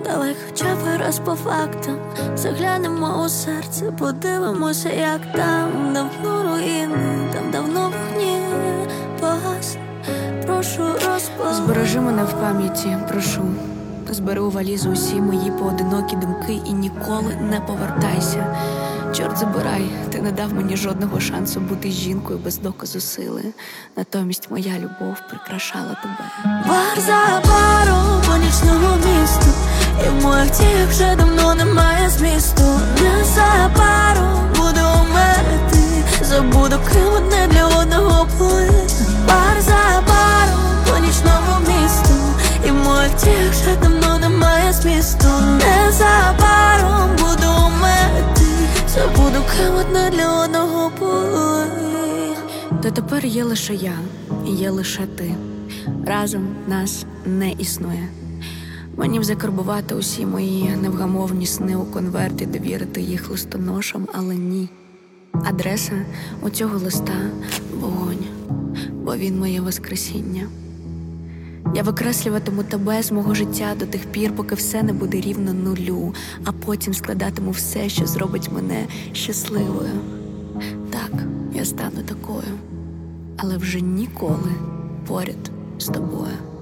Давай хоча б раз по фактам заглянемо у серце, подивимося, як там. Давно руїни, там давно вогні погас. Прошу, розпал. Збережи мене в пам'яті, прошу. Збери у валізу усі мої поодинокі думки і ніколи не повертайся. Чорт забирай, ти не дав мені жодного шансу бути жінкою без доказу сили. Натомість моя любов прикрашала тебе. Бар за баром по нічному місту, і в моїх діях вже давно немає змісту. Незабаром буду умерти, забуду, ким одне для одного були. Бар за баром по нічному місту, і в моїх діях вже давно немає змісту. Незабаром буду умерти, забуду, ким одне для одного були. То тепер є лише я, і є лише ти. Разом нас не існує. Мені б закарбувати усі мої невгамовні сни у конверт і довірити їх листоношам, але ні. Адреса у цього листа – вогонь, бо він моє воскресіння. Я викреслюватиму тебе з мого життя до тих пір, поки все не буде рівно нулю, а потім складатиму все, що зробить мене щасливою. Так, я стану такою, але вже ніколи поряд з тобою.